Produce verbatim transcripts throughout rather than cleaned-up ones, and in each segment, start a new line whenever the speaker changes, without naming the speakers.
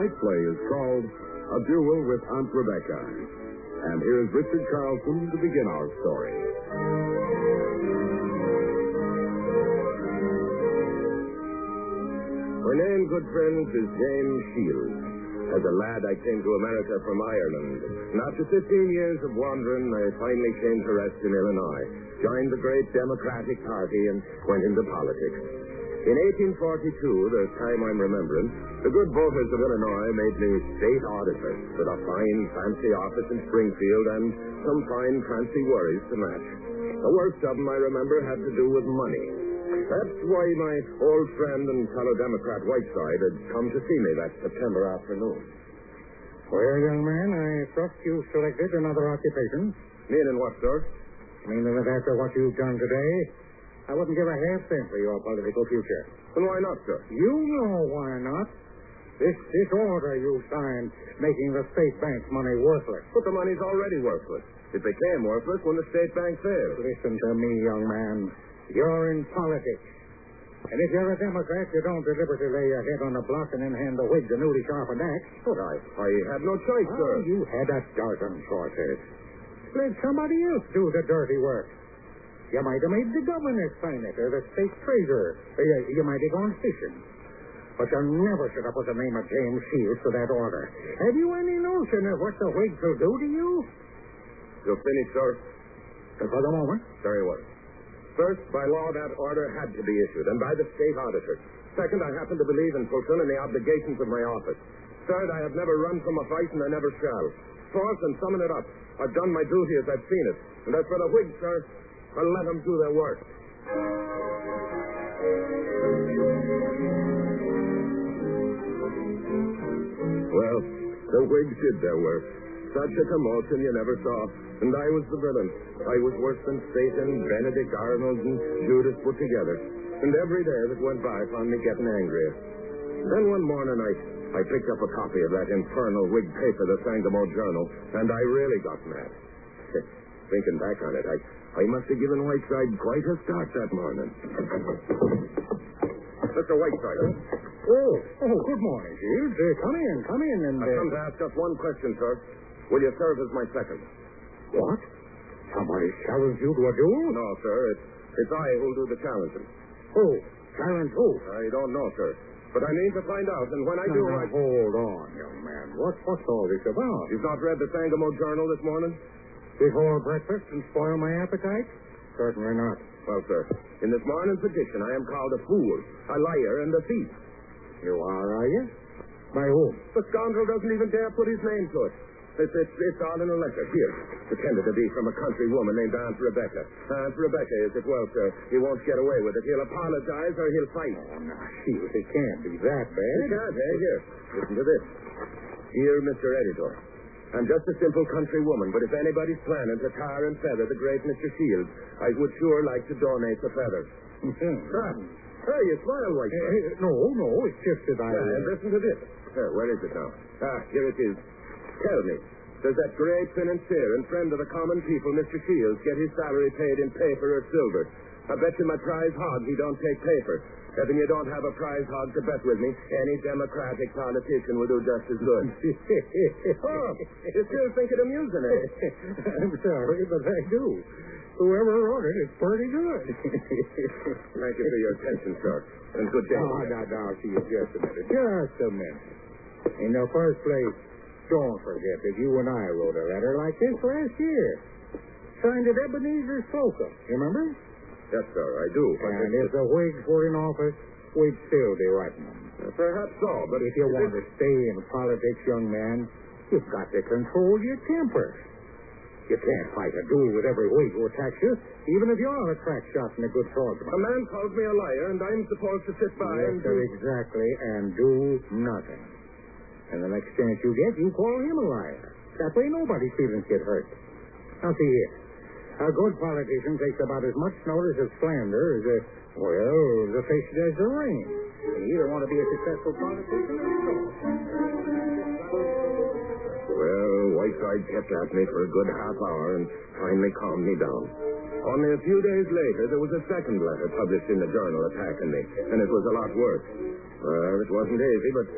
tonight's play is called A Duel with Aunt Rebecca. And here's Richard Carlson to begin our story.
My name, good friends, is James Shields. As a lad, I came to America from Ireland. And after fifteen years of wandering, I finally came to rest in Illinois, joined the great Democratic Party, and went into politics. In eighteen forty-two, the time I'm remembering, the good voters of Illinois made me state auditor with a fine, fancy office in Springfield and some fine, fancy worries to match. The worst of them, I remember, had to do with money. That's why my old friend and fellow Democrat Whiteside had come to see me that September afternoon.
Well, young man, I trust you've selected another occupation.
Meaning what, sir?
Meaning that after what you've done today, I wouldn't give a half cent for your political future.
Then why not, sir?
You know why not. This this order you signed making the state bank's money worthless.
But the money's already worthless. It became worthless when the state bank failed.
Listen to me, young man. You're in politics. And if you're a Democrat, you don't deliberately lay your head on the block and then hand the Whigs a newly sharpened axe.
But I, I had no choice,
oh,
sir.
You had a dozen choices. Let somebody else do the dirty work. You might have made the governor sign it, or the state treasurer. Or you, you might have gone fishing. But you never should have put the name of James Shields to that order. Have you any notion of what the Whigs will do to you?
You're finished, sir?
For the moment.
Very well. First, by law, that order had to be issued, and by the state auditor. Second, I happen to believe in fulfilling the obligations of my office. Third, I have never run from a fight, and I never shall. Fourth, and summing it up, I've done my duty as I've seen it. And as for the Whigs, sir, I'll let them do their work. Well, the Whigs did their work. Such a commotion you never saw. And I was the villain. I was worse than Satan, Benedict Arnold, and Judas put together. And every day that went by found me getting angrier. Then one morning I, I picked up a copy of that infernal Whig paper, the Sangamo Journal, and I really got mad. Thinking back on it, I, I must have given Whiteside quite a start that morning. Mister Whiteside.
Oh, oh, good morning, Shields. Uh, come in, come in. And, uh...
I've come to ask just one question, sir. Will you serve as my second?
What? Somebody challenged you to a duel?
No, sir. It's, it's I who'll do the challenging.
Who? Challenge who?
I don't know, sir. But I mean to find out, and when I
now,
do,
now,
I...
hold on, young man. What, what's all this about?
You've not read the Sangamo Journal this morning?
Before breakfast and spoil my appetite? Certainly not.
Well, sir, in this morning's edition, I am called a fool, a liar, and a thief.
You are, are you? By whom?
The scoundrel doesn't even dare put his name to it. It's, it's, it's all in a letter. Here. Pretended to be from a country woman named Aunt Rebecca. Aunt Rebecca, is it? Well, sir, he won't get away with it. He'll apologize or he'll fight.
Oh, now, Shields, it can't be that bad.
It can't, eh? Here, listen to this. Dear Mister Editor, I'm just a simple country woman, but if anybody's planning to tar and feather the great Mister Shields, I would sure like to donate the feathers. ah, hey, you smile, White.
Hey, hey, no, no, it's just that I...
Yeah, and listen to this. Uh, where is it now? Ah, here it is. Tell me, does that great financier and friend of the common people, Mister Shields, get his salary paid in paper or silver? I bet you my prize hog he don't take paper. If you don't have a prize hog to bet with me, any Democratic politician will do just as good. Oh, you still think it amusing, eh?
I'm sorry, but I do. Whoever wrote it is pretty good.
Thank you for your attention, sir. And good day.
Oh, now, now, see you just a minute. Just a minute. In the first place, don't forget that you and I wrote a letter like this last year. Signed at Ebenezer Slocum. You remember?
Yes, sir, I do.
And if the Whigs were in office, we'd still be writing them.
Uh, perhaps so, but...
If you want to stay in politics, young man, you've got to control your temper. You can't fight a duel with every Whig who attacks you, even if you are a crack shot and a good swordsman.
A man calls me a liar, and I'm supposed to sit by
yes,
and
sir,
do...
exactly, and do nothing. And the next chance you get, you call him a liar. That way nobody's feelings get hurt. Now, see here. A good politician takes about as much notice of slander as a, well, the face does the rain. You either want to be a successful politician or you don't.
Well, Whiteside kept at me for a good half hour and finally calmed me down. Only a few days later, there was a second letter published in the journal attacking me, and it was a lot worse. Well, it wasn't easy, but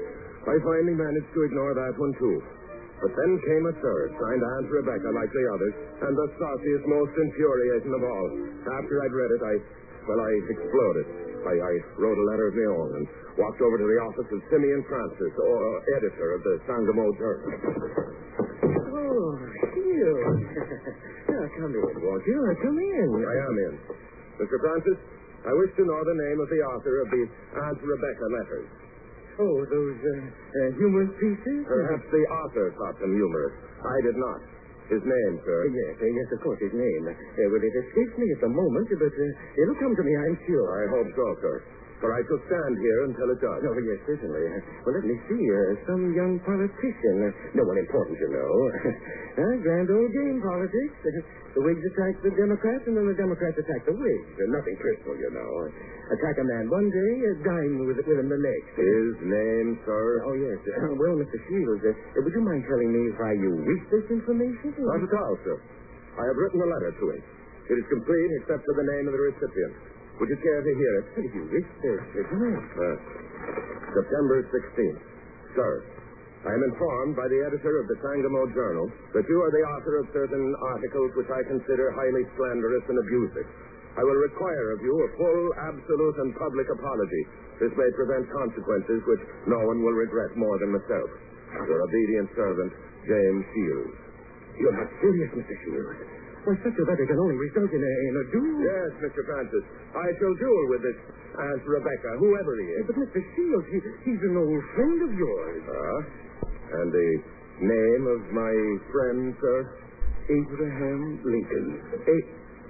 I finally managed to ignore that one, too. But then came a third, signed Aunt Rebecca like the others, and the sauciest, most infuriating of all. After I'd read it, I, well, I exploded. I, I wrote a letter of my own and walked over to the office of Simeon Francis, or uh, editor of the Sangamo Journal.
Oh, Shields. Now, come in, won't you? Come in.
I am in. Mister Francis, I wish to know the name of the author of the Aunt Rebecca letters.
Oh, those uh, uh, humorous pieces?
Perhaps the author thought them humorous. I did not. His name, sir.
Uh, yes, uh, yes, of course, his name. Uh, well, it escapes me at the moment, but uh, it'll come to me, I'm sure.
I hope so, sir. For I shall stand here until it does.
Oh, yes, certainly. Uh, well, let me see. Uh, some young politician. Uh, no one important, you know. uh, grand old game politics. Uh, the Whigs attack the Democrats, and then the Democrats attack the Whigs. Uh, nothing personal, you know. Uh, attack a man one day, uh, dine with, with him the next.
His name, sir?
Oh, yes. Uh, well, Mister Shields, uh, would you mind telling me why you wish this information?
Not at all, sir. I have written a letter to him. It is complete except for the name of the recipient. Would you care to hear it?
If you wish, sir.
Uh, September sixteenth. Sir, I am informed by the editor of the Sangamo Journal that you are the author of certain articles which I consider highly slanderous and abusive. I will require of you a full, absolute, and public apology. This may prevent consequences which no one will regret more than myself. Your obedient servant, James Shields.
You're not serious, Mister Shields. Why, such a letter can only result in a, in a duel.
Yes, Mister Francis. I shall duel with this Aunt Rebecca, whoever he is.
But Mister Shields, he, he's an old friend of yours.
Ah? And the name of my friend, sir?
Abraham Lincoln.
A-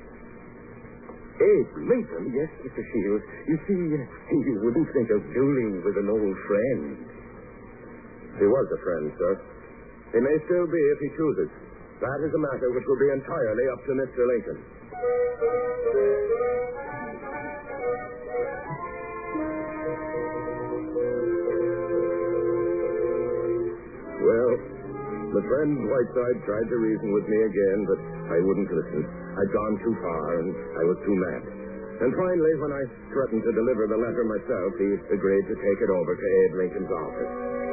Abe Lincoln?
Yes, Mister Shields. You see, uh, you wouldn't think of dueling with an old friend.
He was a friend, sir. He may still be if he chooses. That is a matter which will be entirely up to Mister Lincoln. Well, my friend Whiteside tried to reason with me again, but I wouldn't listen. I'd gone too far, and I was too mad. And finally, when I threatened to deliver the letter myself, he agreed to take it over to Abe Lincoln's office.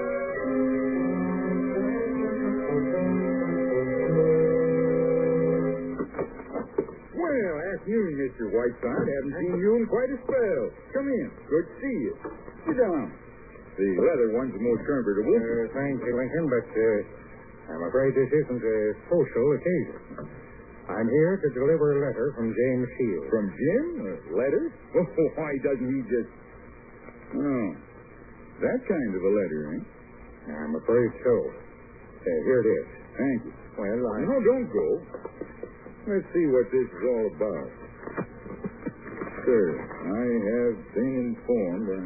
Well, afternoon, Mister Whiteside. Haven't seen you in quite a spell. Come in. Good to see you. Sit down. The leather one's the most comfortable.
Uh, thank you, Lincoln, but uh, I'm afraid this isn't a social occasion. I'm here to deliver a letter from James Shields.
From Jim? A letter? Oh, why doesn't he just... Oh, that kind of a letter, eh?
I'm afraid so. Uh, here it is.
Thank you.
Well, I...
No, don't go. Let's see what this is all about. Sir, I have been informed by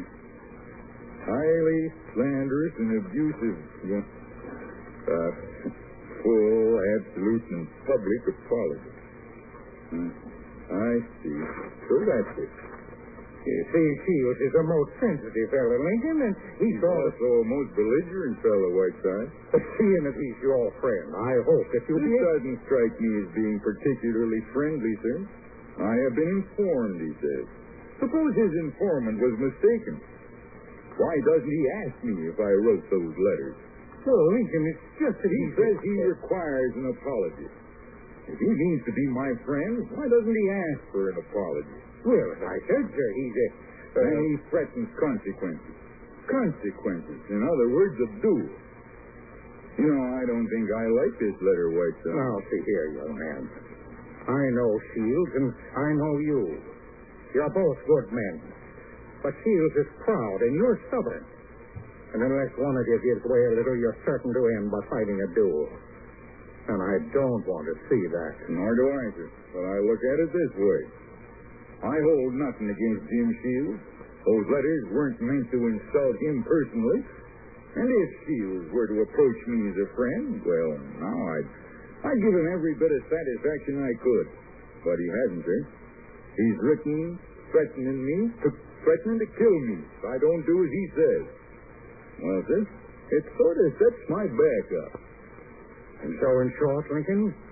highly slanderous and abusive, yeah, uh, full, absolute, and public apology. Uh, I see. So that's it.
You see, Shields is a most sensitive fellow, Lincoln, and he's
He's
all...
also a most belligerent fellow, Whiteside.
Seeing that he's your friend, I hope that you'll
This
be...
doesn't strike me as being particularly friendly, sir. I have been informed, he says. Suppose his informant was mistaken. Why doesn't he ask me if I wrote those letters?
Well, Lincoln, it's just that
He
he...
says he requires an apology. If he means to be my friend, why doesn't he ask for an apology?
Well, as I said, sir, he's a... Uh,
And he threatens consequences. Consequences. In other words, a duel. You know, I don't think I like this letter, Whiteside.
Now, see here, young man. I know Shields, and I know you. You're both good men. But Shields is proud, and you're stubborn. And unless one of you gives way a little, you're certain to end by fighting a duel. And I don't want to see that.
Nor do I, sir. But I look at it this way. I hold nothing against Jim Shields. Those letters weren't meant to insult him personally. And if Shields were to approach me as a friend, well, now I'd, I'd give him every bit of satisfaction I could. But he hasn't, sir. He's written threatening me, to, threatening to kill me if I don't do as he says. Well, sir, it sort of sets my back up.
And so, in short, Lincoln,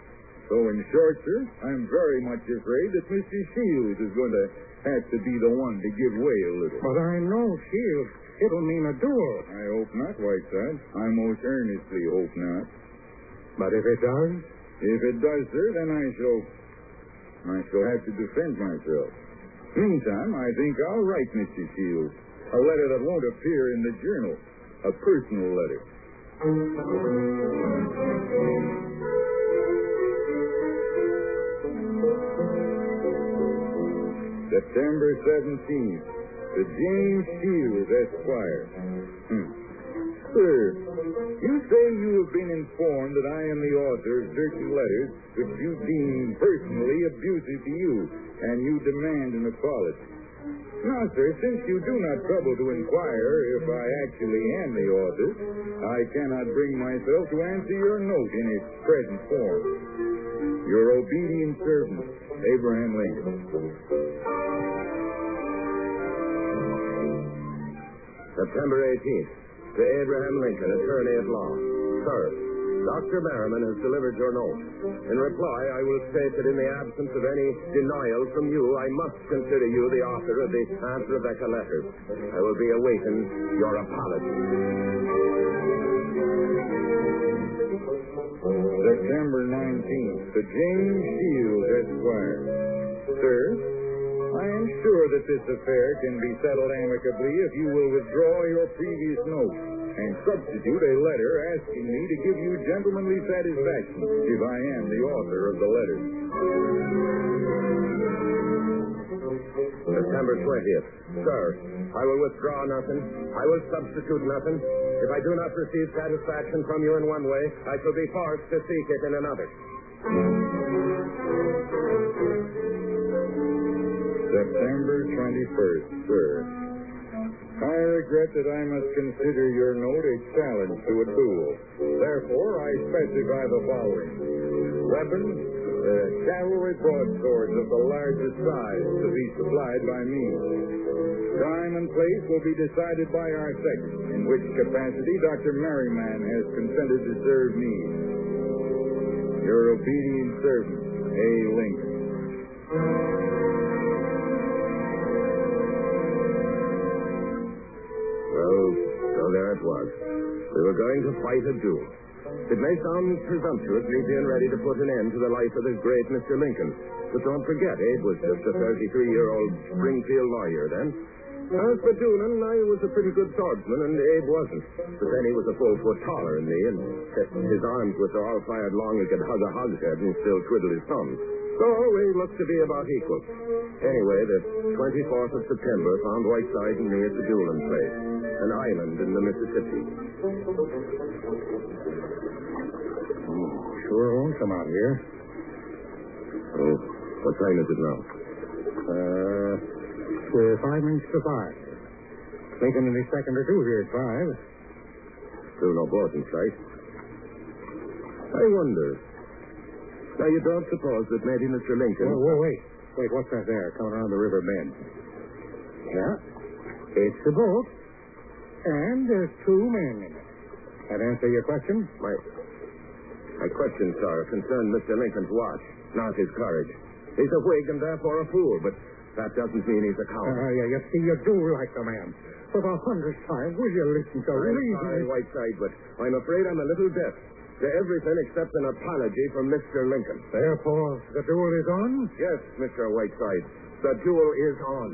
So, in short, sir, I'm very much afraid that Mister Shields is going to have to be the one to give way a little.
But I know Shields. It'll mean a duel.
I hope not, Whiteside. I most earnestly hope not.
But if it does?
If it does, sir, then I shall... I shall have to defend myself. Meantime, I think I'll write Mister Shields a letter that won't appear in the journal. A personal letter. September seventeenth. To James Shields, Esquire. Hmm. Sir, you say you have been informed that I am the author of certain letters which you deem personally abusive to you, and you demand an apology. Now, sir, since you do not trouble to inquire if I actually am the author, I cannot bring myself to answer your note in its present form. Your obedient servant, Abraham Lincoln.
September eighteenth. To Abraham Lincoln, attorney at law. Sir, Doctor Merriman has delivered your note. In reply, I will state that in the absence of any denial from you, I must consider you the author of the Aunt Rebecca letters. I will be awaiting your apology.
September nineteenth. To James Shields, Esquire. Sir, I am sure that this affair can be settled amicably if you will withdraw your previous note and substitute a letter asking me to give you gentlemanly satisfaction if I am the author of the letter.
September twentieth. Sir, I will withdraw nothing. I will substitute nothing. If I do not receive satisfaction from you in one way, I shall be forced to seek it in another.
September twenty-first, sir. I regret that I must consider your note a challenge to a duel. Therefore, I specify the following. Weapons, uh, cavalry broadswords of the largest size to be supplied by me. Time and place will be decided by our section, in which capacity Doctor Merriman has consented to serve me. Your obedient servant, A. Lincoln.
Well, so there it was. We were going to fight a duel. It may sound presumptuous, me being ready to put an end to the life of the great Mister Lincoln. But don't forget, Abe was just a thirty-three-year-old Springfield lawyer then. As for dueling, I was a pretty good swordsman, and Abe wasn't. But then he was a full foot taller than me, and his arms were so all fired long he could hug a hogshead and still twiddle his thumbs. So we looked to be about equal. Anyway, the twenty-fourth of September found Whiteside and me at the dueling place, an island in the Mississippi.
Oh, sure lonesome out here.
Oh, what time is it now?
Uh, we're five minutes to five. Thinking in a second or two here at five.
Still no boat in sight. I wonder. Now, you don't suppose that maybe Mister Lincoln...
Whoa, whoa, wait. Wait, what's that there coming around the river bend? Yeah, it's a boat. And there's two men in it. That answer your question?
My, my question, sir, concerned Mister Lincoln's watch, not his courage. He's a Whig and therefore a fool, but that doesn't mean he's a coward.
Uh, yeah, you see, you do like the man. For the hundredth time, will you listen to
I'm
reason?
sorry, Whiteside, but I'm afraid I'm a little deaf to everything except an apology from Mister Lincoln.
Therefore, the duel is on?
Yes, Mister Whiteside, the duel is on.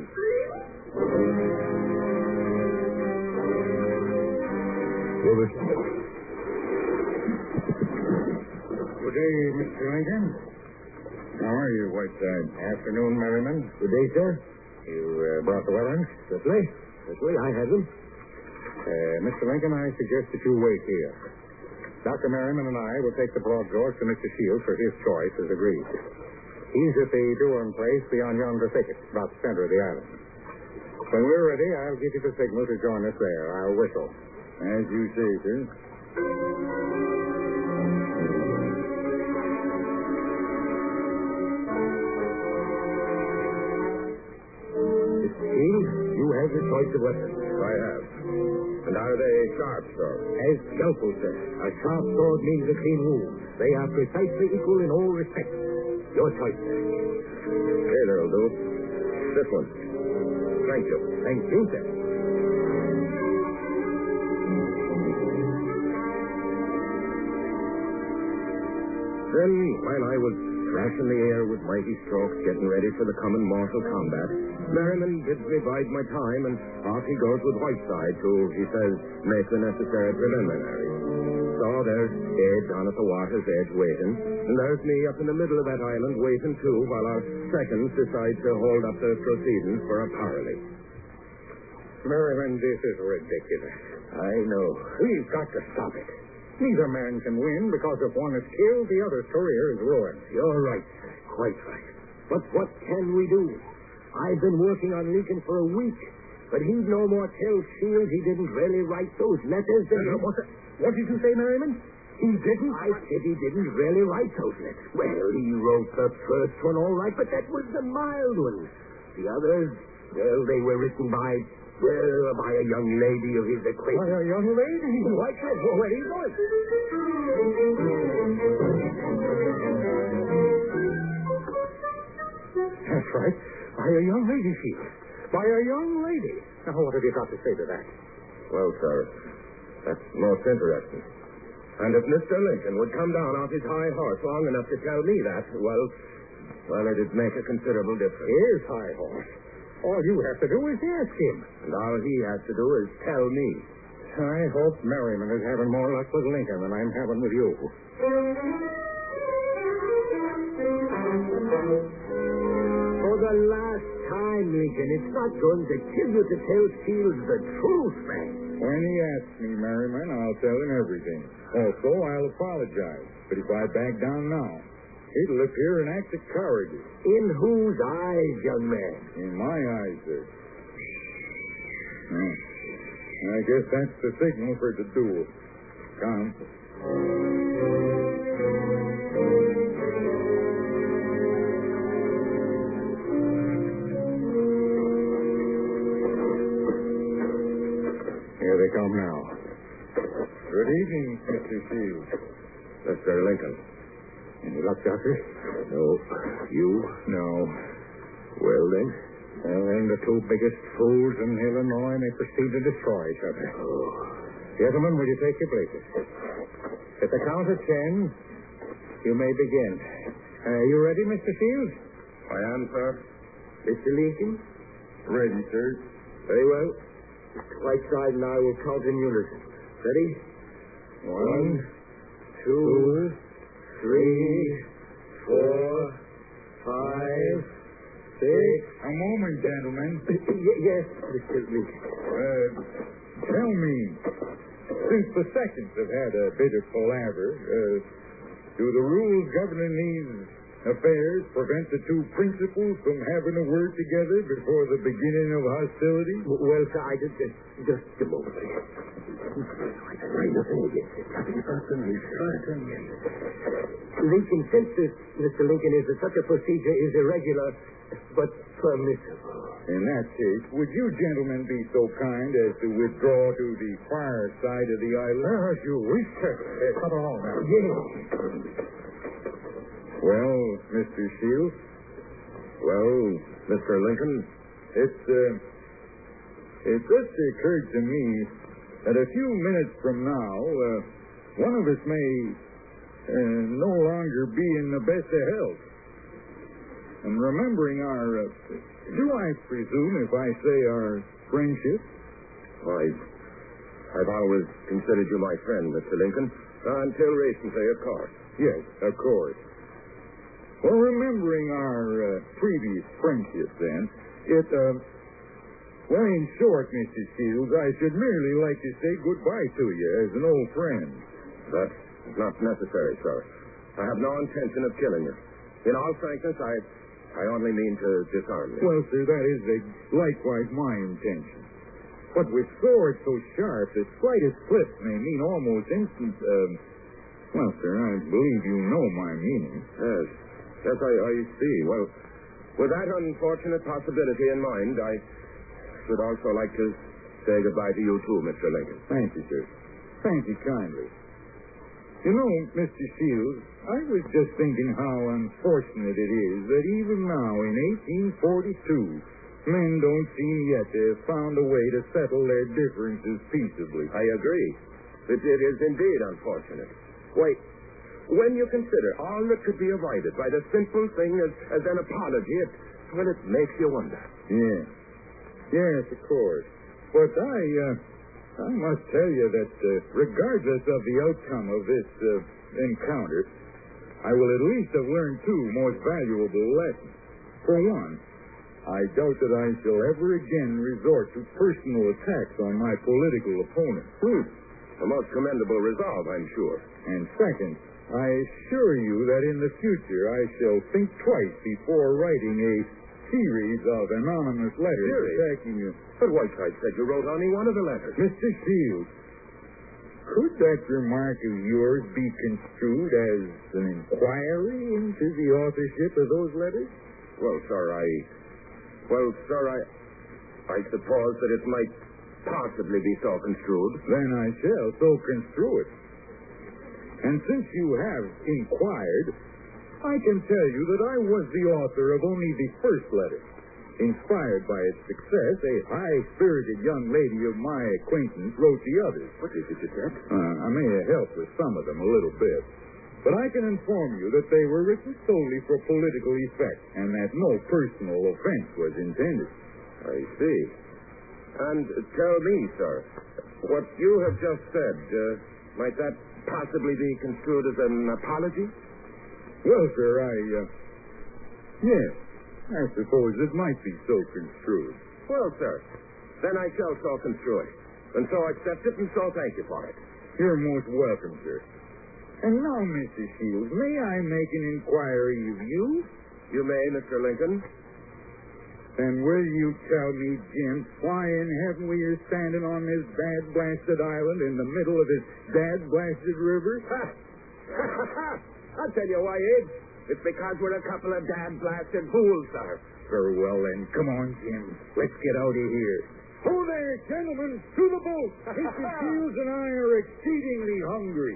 Good day, Mister Lincoln.
How are you, Whiteside?
Afternoon, Merriman.
Good day, sir.
You uh, brought the weapons?
Certainly. Certainly, I had them.
Uh, Mister Lincoln, I suggest that you wait here. Doctor Merriman and I will take the broadsword to Mister Shields for his choice, as agreed. He's at the dueling place beyond yonder thicket, about the center of the island. When we're ready, I'll give you the signal to join us there. I'll whistle.
As you say, sir.
Shields, you have your choice of weapons. I have. And are they sharp, sir?
As skillful, sir. A sharp sword means a clean wound. They are precisely equal in all respects. Your choice, sir.
Here, that'll do. This one. Thank you.
Thank you, sir.
Then, while I was thrashing the air with mighty strokes, getting ready for the coming mortal combat, Merriman bids me bide my time, and off he goes with Whiteside to, he says, make the necessary preliminaries. So there's Abe down at the water's edge waiting, and there's me up in the middle of that island waiting too, while our seconds decide to hold up the proceedings for a parley.
Merriman, this is ridiculous.
I know.
We've got to stop it. Neither man can win because if one is killed, the other's career is ruined.
You're right, sir. Quite right. But what can we do? I've been working on Lincoln for a week, but he'd no more tell Shields he didn't really write those letters than...
Uh, what, what did you say, Merriman?
He didn't? I said he didn't really write those letters. Well, he wrote the first one all right, but that was the mild one. The others, well, they were written by... Well, by a young lady of his acquaintance.
By a young lady?
Why, sir, where he was.
That's right. By a young lady, Shields. By a young lady. Now, what have you got to say to that?
Well, sir, that's most interesting. And if Mister Lincoln would come down off his high horse long enough to tell me that, well, well, it'd make a considerable difference.
His high horse? All you have to do is ask him.
And all he has to do is tell me.
I hope Merriman is having more luck with Lincoln than I'm having with you.
For the last time, Lincoln, it's not going to kill you to tell Shields the truth, man.
When he asks me, Merriman, I'll tell him everything. Also, I'll apologize. But if I back down now, it'll appear an act of cowardice.
In whose eyes, young man?
In my eyes, sir. Hmm. I guess that's the signal for the duel. Come.
Here they come now.
Good evening, Mister Shields.
Mister Lincoln.
Any luck, Doctor?
No. You?
No.
Well, then?
Well, then the two biggest fools in Illinois may proceed to destroy each other.
Oh.
Gentlemen, will you take your places? At the count of ten, you may begin. Are you ready, Mister Shields?
I am, sir.
Mister Lincoln?
Ready, sir.
Very well. Mister Whiteside and I will count in unison. Ready?
One,
two, three, four, five, six.
A moment, gentlemen.
Y- yes, Mister Lincoln.
Uh, tell me, since the seconds have had a bit of palaver, uh, do the rules governing these affairs prevent the two principals from having a word together before the beginning of hostility?
Well, sir, I just, just, just a moment. Right, nothing against it. Nothing against it. Lincoln, since this, Mister Lincoln, is that such a procedure is irregular, but permissible.
In that case, would you gentlemen be so kind as to withdraw to the far side of the island?
As you wish, sir. Uh, come along now.
Yes.
Well, Mister Shields?
Well, Mister Lincoln?
It's, uh, it just occurred to me that a few minutes from now, uh, one of us may uh, no longer be in the best of health. And remembering our, uh, do I presume if I say our friendship?
I, I've always considered you my friend, Mister Lincoln. Uh, until recently, of course.
Yes, of course. Well, remembering our uh, previous friendship, then, it, uh, well, in short, Mister Shields, I should merely like to say goodbye to you as an old friend.
That's not necessary, sir. I have no intention of killing you. In all frankness, I, I only mean to disarm you.
Well, sir, that is uh, likewise my intention. But with swords so sharp, the slightest slip may mean almost instant, um, well, sir, I believe you know my meaning.
Yes. Yes, I, I see. Well, with that unfortunate possibility in mind, I should also like to say goodbye to you, too, Mister Lincoln.
Thank you, sir. Thank you kindly. You know, Mister Shields, I was just thinking how unfortunate it is that even now, in eighteen forty-two, men don't seem yet to have found a way to settle their differences peaceably.
I agree. It, it is indeed unfortunate. Wait, when you consider all that could be avoided by the simple thing as, as an apology, it, well, it makes you wonder.
Yes. Yes, of course. But I, uh, I must tell you that uh, regardless of the outcome of this uh, encounter, I will at least have learned two most valuable lessons. For one, I doubt that I shall ever again resort to personal attacks on my political opponent.
Hmm. A most commendable resolve, I'm sure.
And second, I assure you that in the future I shall think twice before writing a series of anonymous letters
Series?
attacking you.
But Whiteside said you wrote only one of the letters.
Mister Shields, could that remark of yours be construed as an inquiry into the authorship of those letters?
Well, sir, I... Well, sir, I... I suppose that it might possibly be so construed.
Then I shall so construe it. And since you have inquired, I can tell you that I was the author of only the first letter. Inspired by its success, a high-spirited young lady of my acquaintance wrote the others.
What is it you said?
Uh, I may have helped with some of them a little bit. But I can inform you that they were written solely for political effect, and that no personal offense was intended.
I see. And tell me, sir, what you have just said, uh, might that possibly be construed as an apology?
Well, sir, I, uh... Yes, I suppose it might be so construed.
Well, sir, then I shall so construe it. And so accept it, and so thank you for it.
You're most welcome, sir. And now, Mister Shields, may I make an inquiry of you?
You may, Mister Lincoln.
And will you tell me, Jim, why in heaven we are standing on this dad-blasted island in the middle of this dad-blasted river?
Ha! I'll tell you why, Abe. It's because we're a couple of dad-blasted fools, sir.
Very well, then. Come on, Jim. Let's get out of here. Ho there, gentlemen, to the boat. Mister Shields and I are exceedingly hungry.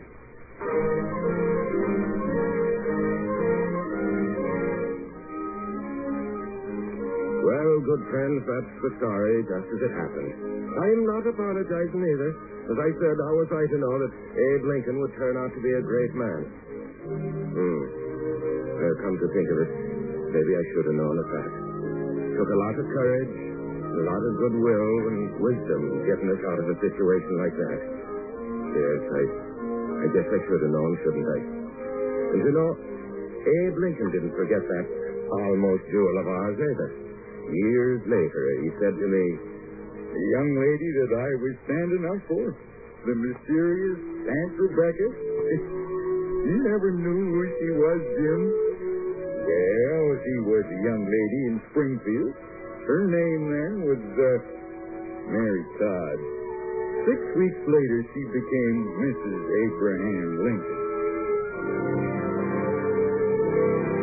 Well, good friends, that's the story, just as it happened. I'm not apologizing either. As I said, how was I to know that Abe Lincoln would turn out to be a great man? Hmm. Well, come to think of it, maybe I should have known of that. Took a lot of courage, a lot of goodwill and wisdom getting us out of a situation like that. Yes, I, I guess I should have known, shouldn't I? And you know, Abe Lincoln didn't forget that almost jewel of ours either. Years later, he said to me,
The young lady that I was standing up for, the mysterious Aunt Rebecca, you never knew who she was, Jim? Well, she was a young lady in Springfield. Her name then was, uh, Mary Todd. Six weeks later, she became Missus Abraham Lincoln.